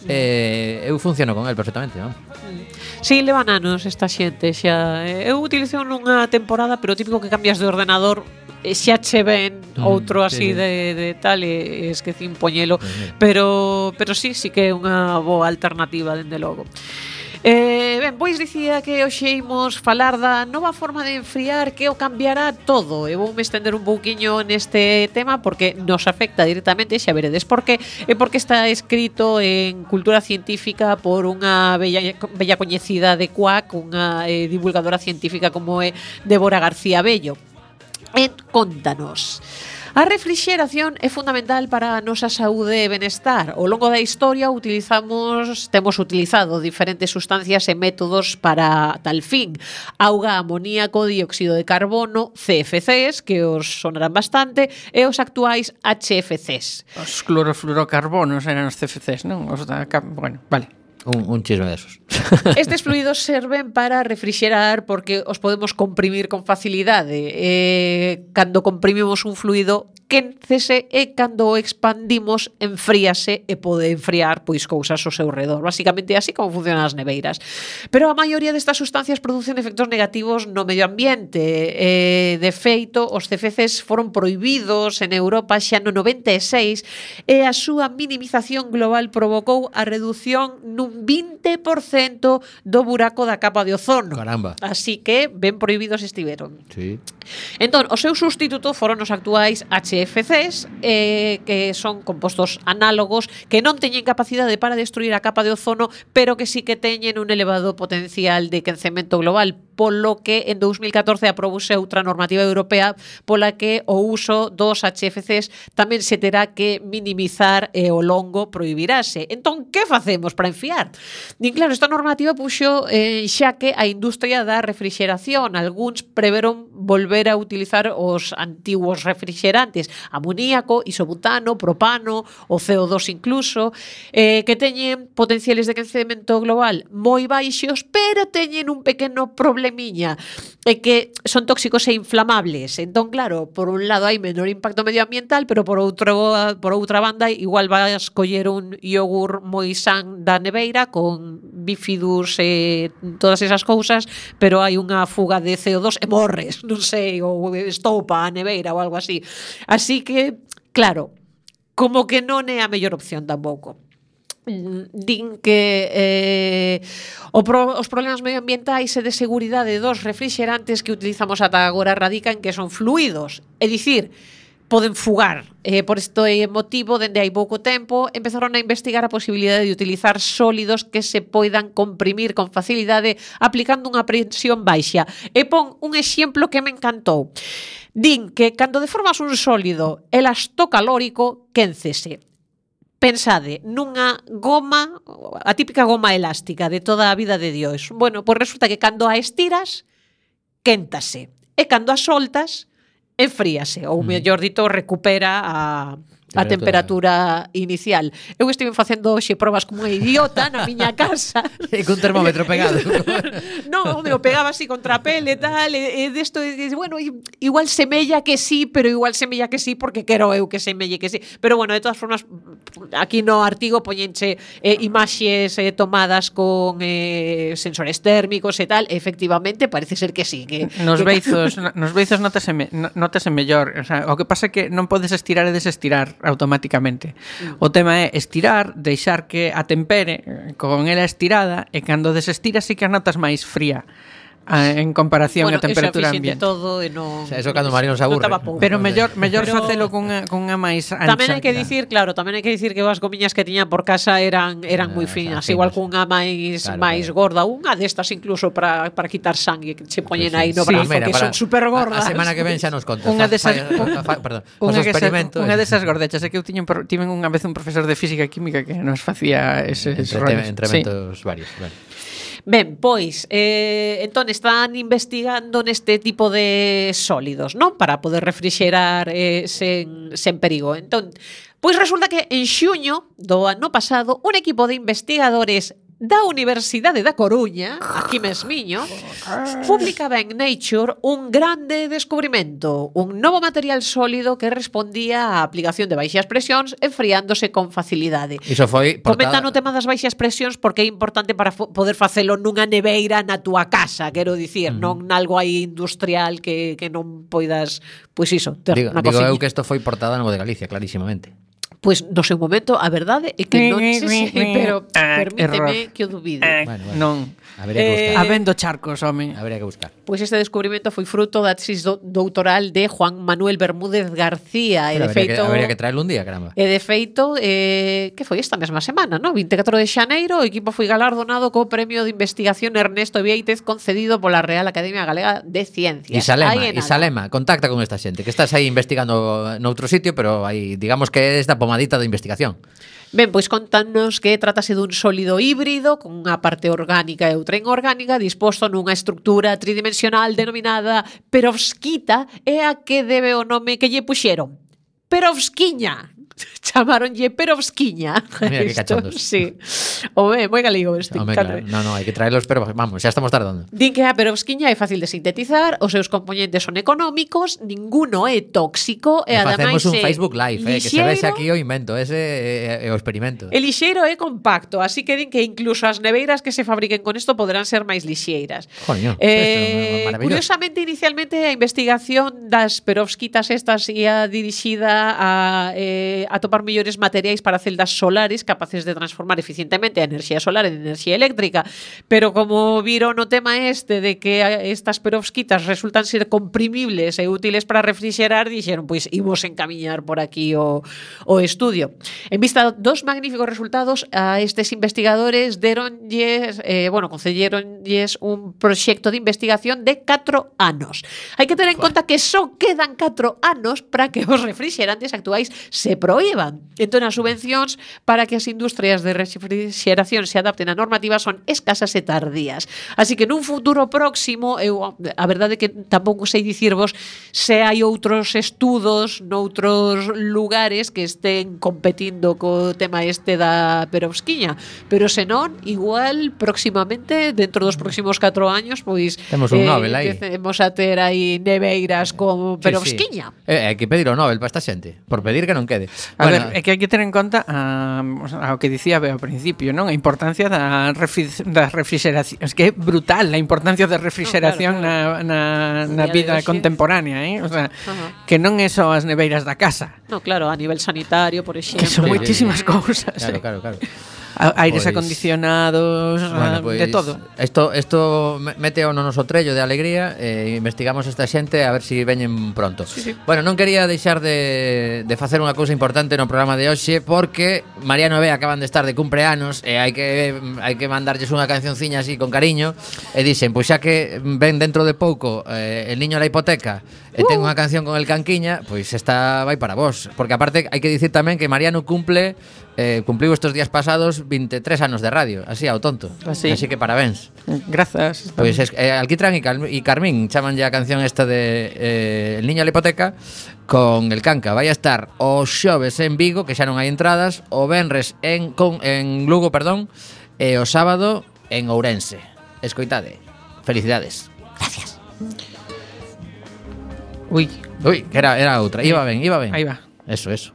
eh, eu funciono con el perfectamente, non? Sí, levan anos esta xente xa. Eh, Eu utilizo nunha temporada, pero o típico que cambias de ordenador e xa che ven Mm, outro sí, así sí. de, de tal e esquecín poñelo, Pues mira. pero pero sí, sí que é unha boa alternativa dende logo. Eh, ben, pois dicía que hoxe imos falar da nova forma de enfriar que o cambiará todo. E voume estender un pouquiño neste tema porque nos afecta directamente, xa veredes por qué, e porque está escrito en Cultura Científica por unha bella, bella coñecida de Quack, unha eh, divulgadora científica como é Débora García Bello. E contanos. A refrixeración é fundamental para a nosa saúde e benestar. Ao longo da historia utilizamos, temos utilizado diferentes sustancias e métodos para tal fin. Auga, amoníaco, dióxido de carbono, C F Cs, que os sonarán bastante, e os actuais H F Cs. Os clorofluorocarbonos eran os C F Cs, non? Os da, cap- bueno, vale. Un, un chisme desos. Estes fluidos serven para refrixerar porque os podemos comprimir con facilidade. Eh, cando comprimimos un fluido, quéncese e cando o expandimos, enfríase e pode enfriar pois cousas ao seu redor. Basicamente así como funcionan as neveiras. Pero a maioría destas sustancias producen efectos negativos no medio ambiente. Eh, de feito, os C F Cs foron prohibidos en Europa xa no noventa e seis e a súa minimización global provocou a redución nun vinte por cento do buraco da capa de ozono. Caramba. Así que ben prohibidos estiveron. Sí. Entón, o seu sustituto foron os actuais H F Cs, eh, que son compostos análogos que non teñen capacidade para destruir a capa de ozono, pero que sí que teñen un elevado potencial de quencemento global, polo que en dous mil catorce aprobouse outra normativa europea pola que o uso dos H F Cs tamén se terá que minimizar e o longo prohibirase. Entón, que facemos para enfriar? Din, claro, esta normativa puxo en xaque a industria da refrixeración. Algúns preveron volver a utilizar os antiguos refrixerantes, amoníaco, isobutano, propano, o C O dos incluso, eh, que teñen potenciales de quencemento global moi baixos, pero teñen un pequeno problemiña, é que son tóxicos e inflamables. Entón, claro, por un lado hai menor impacto medioambiental, pero por outro por outra banda igual vas coller un yogur moi san da neveira con bifidus e todas esas cousas, pero hai unha fuga de C O dos e morres, non sei, ou estopa a neveira ou algo así. Así que, claro, como que non é a mellor opción tampouco. Din que eh, o pro, os problemas medioambientais e de seguridade dos refrixerantes que utilizamos ata agora radican que son fluidos, é dicir, poden fugar. Eh, por este motivo, dende hai pouco tempo, empezaron a investigar a posibilidade de utilizar sólidos que se poidan comprimir con facilidade aplicando unha presión baixa. E pon un exemplo que me encantou. Din que cando deformas un sólido elastocalórico, quéncese. Pensade nunha goma, a típica goma elástica de toda a vida de Dios. Bueno, pois resulta que cando a estiras, quéntase. E cando a soltas, enfríase, ou mellor dito, recupera a, a temperatura inicial. Eu estive facendo hoxe probas como unha idiota na miña casa. E cun termómetro pegado. Non, me o pegaba así contra a pele e tal, e, e desto, e, bueno, igual semella que sí, pero igual semella que sí porque quero eu que semelle que sí. Pero bueno, de todas formas, aquí no artigo poñenche eh, imaxes eh, tomadas con eh, sensores térmicos e tal, e efectivamente parece ser que sí. Que, Nos que beizos, nos beizos notase, me, notase mellor, o sea, o que pasa é que non podes estirar e desestirar automáticamente. O tema é estirar, deixar que a tempere con ela estirada, e cando desestiras sí que a notas máis fría en comparación bueno, a temperatura ambiente. Todo e non, O sea, eso cando Mariano se aburre. No pero mellor mellor pero facelo cunha cunha máis ancha. Tamén hai que dicir, claro, tamén hai que dicir que as gomiñas que tiña por casa eran eran Ah, moi finas, finas. igual cunha máis Claro, máis claro. gorda, unha destas incluso para para quitar sangue que che poñen Pues aí sí. no Sí, brazo, mira, que para- son super gordas. A, a semana que ven xa nos contas. Unha Fa- desas- fa- fa- Perdón. Unha Os desa- experimentos. unha desas gordechas é que eu tiña un pro- tiven unha vez un profesor de física e química que nos facía eses Entre, rollos. entrementos varios. Vale. Ben, pois, eh, entón están investigando neste tipo de sólidos, non? Para poder refrixerar eh, sen, sen perigo. Entón, pois resulta que en xuño do ano pasado, un equipo de investigadores da Universidade da Coruña, aquí mesmiño, publicaba en Nature un grande descubrimento, un novo material sólido que respondía á aplicación de baixas presións enfriándose con facilidade. Iso foi Comentan o portada. tema das baixas presións porque é importante para fo- poder facelo nunha neveira na túa casa, quero dicir, Mm. non nalgo aí industrial que, que non poidas, pois iso, ter Digo, na digo cociña. eu que isto foi portada no de Galicia, clarísimamente. Pois no seu momento, a verdade é que non sei se, pero Ah, permíteme error. que o dubide. Eh, Bueno, bueno. non. Habría que Eh, buscar. Habendo charcos, home. Habría que buscar. Pois este descubrimento foi fruto da tesis do, doutoral de Juan Manuel Bermúdez García, e Pero de habría, feito que, habría que traerlo un día, caramba. E de feito, eh, que foi esta mesma semana, no? vinte e catro de xaneiro, o equipo foi galardonado co Premio de Investigación Ernesto Viéitez concedido pola Real Academia Galega de Ciencias. Isalema, Aí en nada. Isalema, contacta con esta xente, que estás aí investigando noutro sitio, pero aí, digamos que é esta pomadita de investigación. Ben, pois contanos que trátase dun sólido híbrido con unha parte orgánica e outra inorgánica disposto nunha estructura tridimensional denominada perovskita e a que debe o nome que lle puxeron. Perovskiña. Chamaronlle perovskiña. Mira que Isto, cachondos. Sí. Home, moi galego este. Home, encanta. claro. No, no, hai que traerlos, pero vamos, xa estamos tardando. Din que a perovskiña é fácil de sintetizar, os seus componentes son económicos, ninguno é tóxico e E ademais facemos un é Facebook Live, eh, que se lixeiro, vexe aquí o invento, ese é, é o experimento. E lixeiro é compacto, así que din que incluso as neveiras que se fabriquen con isto poderán ser máis lixeiras. Coño, isto é Eh, maravilloso. curiosamente, inicialmente a investigación das perovskitas estas ia dirixida a eh, a topar mellores materiais para celdas solares capaces de transformar eficientemente a enerxía solar en enerxía eléctrica, pero como viron o tema este de que estas perovskitas resultan ser comprimibles e útiles para refrixerar, dixeron, pois imos encamiñar por aquí o, o estudio. En vista dos magníficos resultados, a estes investigadores deronlles, eh, bueno, concederonlles un proxecto de investigación de catro anos. Hai que ter en conta que só quedan catro anos para que os refrixerantes actuais se proíban. Entón, as subvencións para que as industrias de refrixeración se adapten á normativa son escasas e tardías. Así que nun futuro próximo, eu a verdade é que tampouco sei dicirvos se hai outros estudos noutros lugares que estén competindo co tema este da perovskiña, pero senón, igual próximamente, dentro dos próximos catro años, pois Temos un Nobel aí. empecemos a ter aí neveiras con Sí, perovskiña. sí. Eh, hai que pedir o Nobel para esta xente, por pedir que non quede. A Bueno, ver, é que hai que ter en conta a, a o que dicía Bea ao principio, non? A importancia da refri, da refrixeración. Es que é brutal a importancia da refrixeración No, claro, na, na, na Día de vida hoxe. contemporánea, eh? O sea, Ajá. que non é só as neveiras da casa, No, claro, a nivel sanitario, por exemplo. que son Sí, sí, moitísimas sí. cousas. Claro, eh. claro, claro. A- aires Pois- acondicionados, Bueno, ah, pois, de todo. Isto, isto mete no noso trello de alegría e investigamos esta xente a ver se si veñen pronto. Sí, sí. Bueno, non quería deixar de, de facer unha cousa importante no programa de hoxe porque Mariano e Bea acaban de estar de cumpleanos e hai que hai que mandarlles unha cancionciña así con cariño e dixen, pois xa que ven dentro de pouco eh, El niño a la hipoteca e ten unha canción con el Canquiña, pois esta vai para vos, porque aparte hai que dicir tamén que Mariano cumple eh, cumpliu estes días pasados veintitrés anos de radio, así ao tonto. Así. Así que parabéns. Grazas. Pois es, eh, Alquitrán e, Cal- e Carmín chaman ya a canción esta de eh, El niño a la hipoteca con el Canca. Vai a estar o xoves en Vigo, que xa non hai entradas, o venres en, con, en Lugo, perdón, e o sábado en Ourense. Escoitade. Felicidades. Gracias. Uy, Ui, que era, era outra. Iba ben, iba ben. aí va. Eso, eso.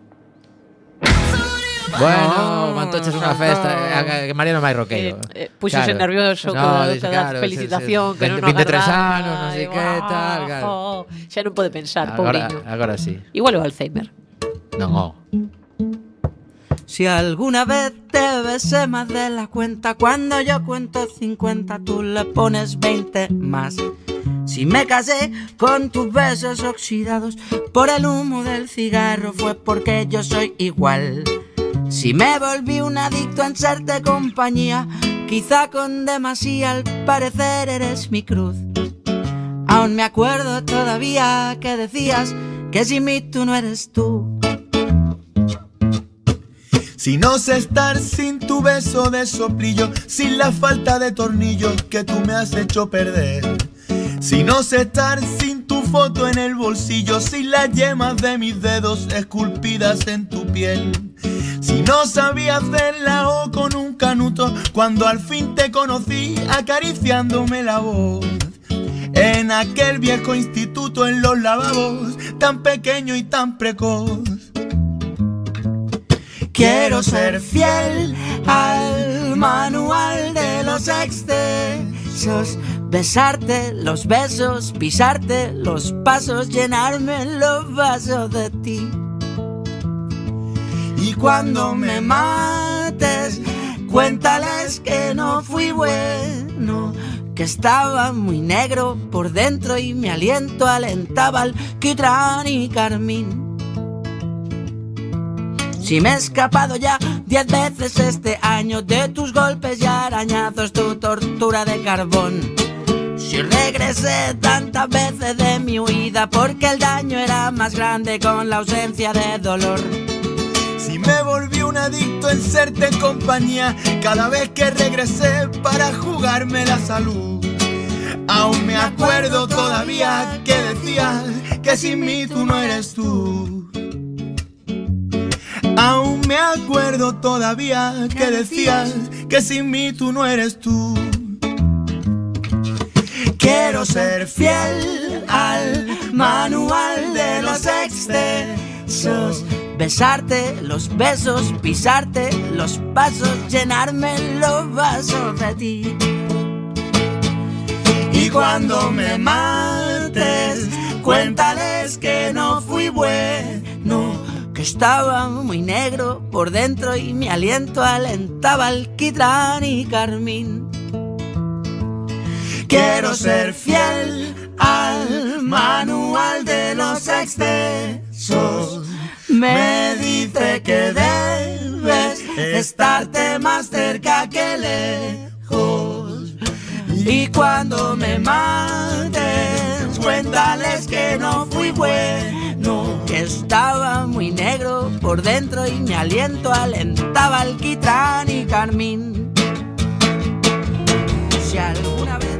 Bueno, mantoches unha festa, eh, que Mariano máis roqueiro. Eh, eh, puxose nervioso con a dice, cada felicitación, sí, sí. que non o veintitrés agardaba. anos, non sei E, que tal, "Ah, claro. jo", xa non pode pensar, Agora, pobriño. agora sí. Igual o Alzheimer. Non, oh. Si alguna vez te besé más de la cuenta, cuando yo cuento cincuenta tú le pones veinte más. Si me casé con tus besos oxidados por el humo del cigarro fue porque yo soy igual. Si me volví un adicto en serte compañía, quizá con demasía, al parecer eres mi cruz. Aún me acuerdo todavía que decías que sin mí tú no eres tú. Si no sé estar sin tu beso de soplillo, sin la falta de tornillos que tú me has hecho perder. Si no sé estar sin tu foto en el bolsillo, sin las yemas de mis dedos esculpidas en tu piel. Si no sabía hacer la O con un canuto, cuando al fin te conocí acariciándome la voz. En aquel viejo instituto en los lavabos, tan pequeño y tan precoz. Quiero ser fiel al manual de los excesos, besarte los besos, pisarte los pasos, llenarme los vasos de ti. Y cuando me mates, cuéntales que no fui bueno, que estaba muy negro por dentro y mi aliento alentaba alquitrán y carmín. Si me he escapado ya diez veces este año de tus golpes y arañazos, tu tortura de carbón. Si regresé tantas veces de mi huida porque el daño era más grande con la ausencia de dolor. Si me volví un adicto en serte en compañía cada vez que regresé para jugarme la salud. Aún me acuerdo todavía que decías que sin mí tú no eres tú. Aún me acuerdo todavía que decías que sin mí tú no eres tú. Quiero ser fiel al manual de los excesos, besarte los besos, pisarte los pasos, llenarme los vasos de ti. Y cuando me mates, cuéntales que no fui bueno, que estaba muy negro por dentro y mi aliento alentaba alquitrán y carmín. Quiero ser fiel al manual de los excesos. Me dice que debes estarte más cerca que lejos. Y cuando me mates, cuéntales que no fui bueno, que estaba muy negro por dentro y mi aliento alentaba alquitrán y carmín. Si alguna vez...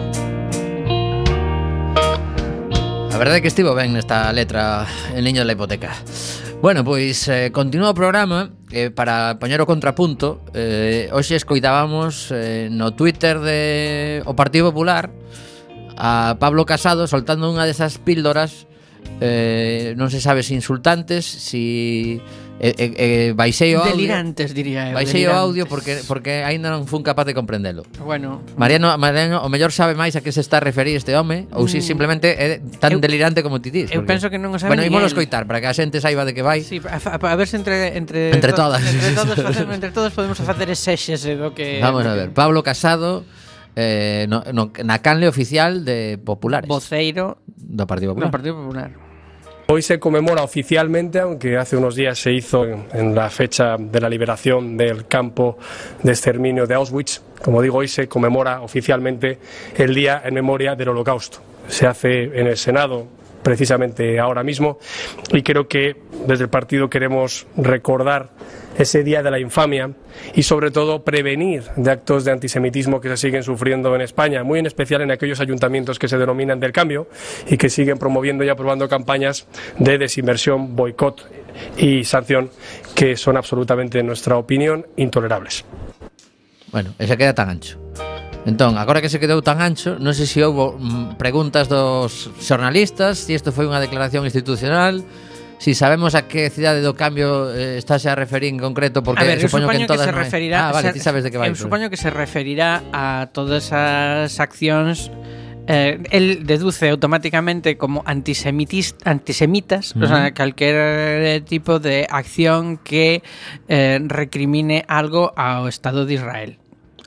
A verdade é que estivo ben nesta letra El niño de la hipoteca. Bueno, pois eh, continúa o programa eh, para poñer o contrapunto. eh, Hoxe escoitábamos eh, no Twitter de o Partido Popular a Pablo Casado soltando unha desas píldoras, eh, non se sabe se insultantes, si E, e, e baixei o audio. Delirantes, diría eu. Baixei o delirantes. audio porque porque aínda non fun capaz de comprendelo. Bueno, Mariano, Mariano, o mellor sabe máis a que se está a referir este home ou si simplemente é tan eu- delirante como ti dis. eu porque- penso que non o sabe Bueno, nin ímolo el. escoitar para que a xente saiba de que vai. sí, a, a, a ver se entre entre Entre to- todas. entre todos facemos, entre todos podemos facer exéxese do que Vamos a ver, Pablo Casado eh, no, no, na canle oficial de Populares voceiro do Partido do Popular. Partido Popular. Hoy se conmemora oficialmente, aunque hace unos días se hizo en, en la fecha de la liberación del campo de exterminio de Auschwitz. Como digo, hoy se conmemora oficialmente el Día en Memoria del Holocausto. Se hace en el Senado precisamente ahora mismo y creo que desde el partido queremos recordar ese día de la infamia y sobre todo prevenir de actos de antisemitismo que se siguen sufriendo en España, muy en especial en aquellos ayuntamientos que se denominan del cambio y que siguen promoviendo y aprobando campañas de desinversión, boicot y sanción que son absolutamente, en nuestra opinión, intolerables. Bueno, ese queda tan ancho. Entón, agora que se quedou tan ancho, non sei se houbo mm, preguntas dos xornalistas, se isto foi unha declaración institucional, si sabemos a que cidade do cambio eh, estáse a referir en concreto, porque A ver, eu supoño, supoño que en que, todas se non hai- referirá Ah, vale, se- ti sabes de que vai. Eu supoño que se referirá a todas as accións eh, el deduce automáticamente como antisemitis, antisemitas, uh -huh. O sea, calquer tipo de acción que eh, recrimine algo ao Estado de Israel.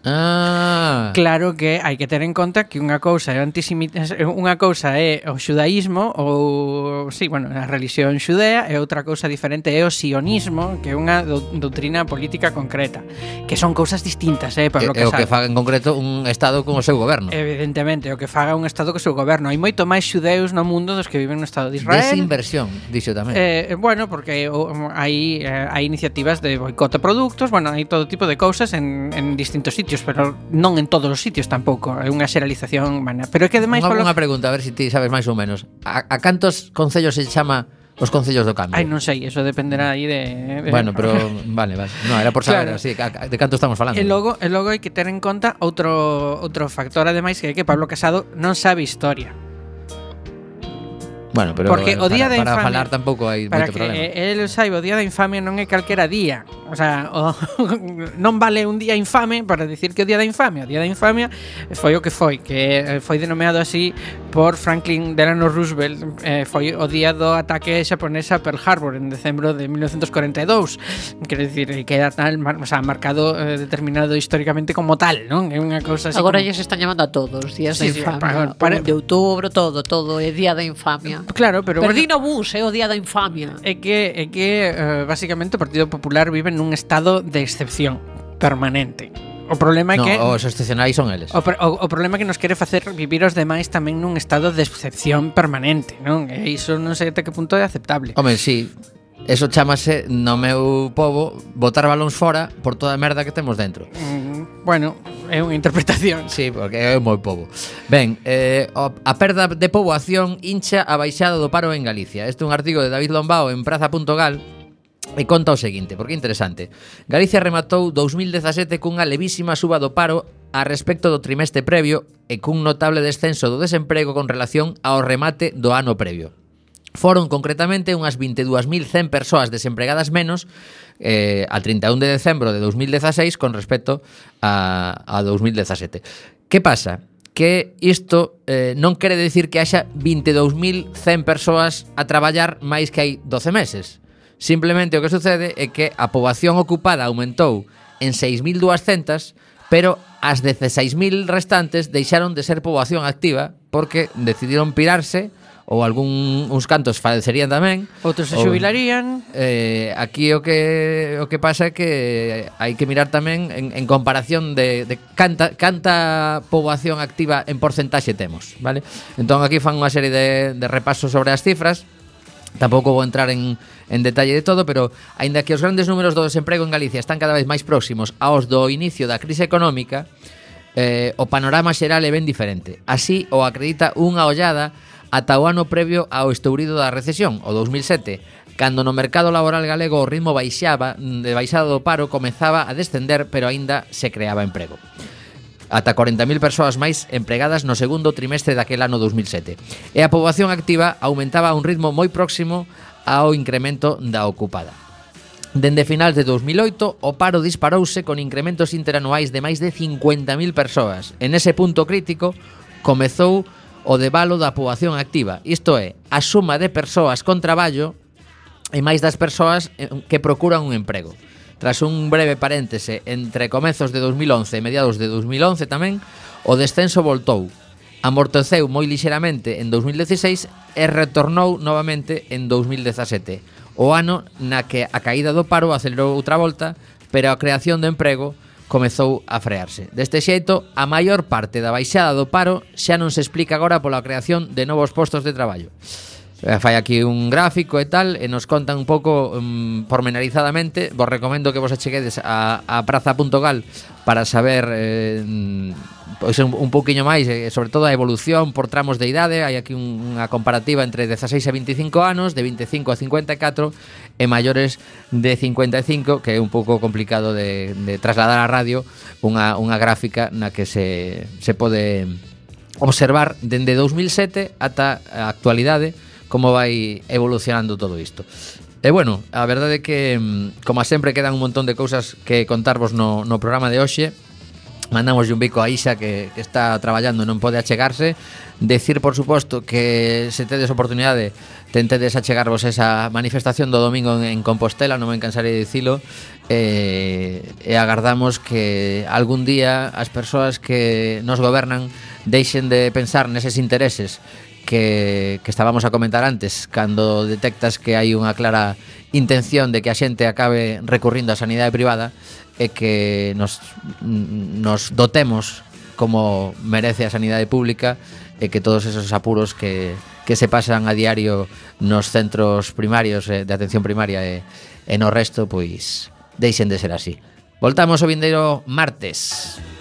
Ah. Claro que hai que ter en conta que unha cousa é o antisemitismo, unha cousa é o xudaísmo ou, sí, bueno, a religión xudea, e outra cousa diferente é o sionismo, que é unha do, doutrina política concreta, que son cousas distintas, eh, por É, lo que é o que sabe. faga en concreto un estado con o seu goberno. Evidentemente, o que faga un estado co seu goberno. Hai moito máis xudeus no mundo dos que viven no estado de Israel. Desinversión, dixo tamén. Eh, bueno, porque o, hai, eh, hai iniciativas de boicot a produtos, bueno, hai todo tipo de cousas en, en distintos sitios, pero non en todos os sitios tampouco, é unha xeralización humana. Pero é que ademais Unha, polo... unha pregunta, a ver se si ti sabes máis ou menos. A, a cantos concellos se chama os concellos do cambio? Ai, non sei, eso dependerá aí de, de... Bueno, pero vale, vale. No, era por saber, Claro. así, de canto estamos falando. E logo, e logo hai que ter en conta outro outro factor ademais, que é que Pablo Casado non sabe historia. Bueno, pero Porque eh, o día para, da para infamia, falar tampouco hai para moito que problema. el saiba, o día da infamia non é calquera día. O sea, o, non vale un día infame para decir que o día da infamia. O día da infamia foi o que foi, que foi denominado así por Franklin Delano Roosevelt. Eh, foi o día do ataque xaponés a Pearl Harbor en decembro de mil novecientos cuarenta e dous. Quero dicir, queda tal, mar, o sea, marcado, eh, determinado históricamente como tal, non? É unha cousa así. Agora como... ya se están llamando a todos días Sí, de sí, infamia. para- para- un de outubro, todo, todo é día da infamia. Claro, pero Perdí bueno, no bus, é o día da infamia. é que é que eh, basicamente o Partido Popular vive nun estado de excepción permanente. O problema é No, que os excepcionais son eles. o, pro- o, o problema é que nos quere facer vivir os demais tamén nun estado de excepción permanente, non? E iso non sei até que punto é aceptable. Home, sí. Eso chámase no meu pobo botar balóns fora por toda a merda que temos dentro. Mm, bueno, é unha interpretación. Sí, porque é moi pobo. Ben, eh, o- a perda de poboación hincha a baixada do paro en Galicia. Este é un artigo de David Lombao en praza punto gal e conta o seguinte, porque é interesante. Galicia rematou dous mil dezasete cunha levísima suba do paro a respecto do trimestre previo e cun notable descenso do desemprego con relación ao remate do ano previo. Foron concretamente unhas vinte e dúas mil cen persoas desempregadas menos eh, a trinta e un de decembro de dous mil dezaseis con respecto a, a dous mil dezasete. Que pasa? Que isto eh, non quere decir que haxa vinte e dous mil cen persoas a traballar máis que hai doce meses. Simplemente o que sucede é que a poboación ocupada aumentou en seis mil duascentas, pero as dezaseis mil restantes deixaron de ser poboación activa porque decidiron pirarse, ou algún uns cantos falecerían tamén. Outros se ou- xubilarían. Eh, aquí o que o que pasa é que hai que mirar tamén en, en comparación de, de canta, canta poboación activa en porcentaxe temos, vale? Entón aquí fan unha serie de, de repasos sobre as cifras. Tampouco vou entrar en, en detalle de todo, pero aínda que os grandes números do desemprego en Galicia están cada vez máis próximos aos do inicio da crise económica, eh, o panorama xeral é ben diferente. Así o acredita unha ollada ata o ano previo ao estourido da recesión, o dous mil sete, cando no mercado laboral galego o ritmo baixaba, de baixada do paro comezaba a descender, pero aínda se creaba emprego. Ata corenta mil persoas máis empregadas no segundo trimestre daquel ano dous mil sete. E a poboación activa aumentaba a un ritmo moi próximo ao incremento da ocupada. Dende finais de dous mil oito, o paro disparouse con incrementos interanuais de máis de cincuenta mil persoas. En ese punto crítico, comezou o debalo da poboación activa. Isto é, a suma de persoas con traballo e máis das persoas que procuran un emprego. Tras un breve paréntese entre comezos de dous mil once e mediados de dous mil once tamén, o descenso voltou. Amorteceu moi lixeramente en dous mil dieciséis e retornou novamente en dous mil dezasete. O ano na que a caída do paro acelerou outra volta, pero a creación de emprego comezou a frearse. Deste xeito, a maior parte da baixada do paro xa non se explica agora pola creación de novos postos de traballo. Fai aquí un gráfico e tal, e nos contan un pouco um, pormenorizadamente. Vos recomendo que vos acheguedes a, a praza punto gal para saber eh, pois un, un pouquiño máis, eh, sobre todo a evolución por tramos de idade. Hai aquí un, unha comparativa entre dezaseis e veinticinco anos, de veinticinco a cincuenta e catro, e maiores de cincuenta e cinco, que é un pouco complicado de, de trasladar á radio unha, unha gráfica na que se, se pode observar dende dous mil sete ata a actualidade como vai evolucionando todo isto. E bueno, a verdade é que, como sempre, quedan un montón de cousas que contarvos no, no programa de hoxe. Mandamos un bico a Isa que, que está traballando e non pode achegarse. Decir, por suposto, que se tedes oportunidade tentedes achegarvos esa manifestación do domingo en, en Compostela, non me cansarei de dicilo, e, e agardamos que algún día as persoas que nos gobernan deixen de pensar neses intereses que, que estábamos a comentar antes, cando detectas que hai unha clara intención de que a xente acabe recurrindo á sanidade privada, e que nos, nos dotemos como merece a sanidade pública, e que todos esos apuros que, que se pasan a diario nos centros primarios de atención primaria e, e no resto, pois deixen de ser así. Voltamos o vindeiro martes.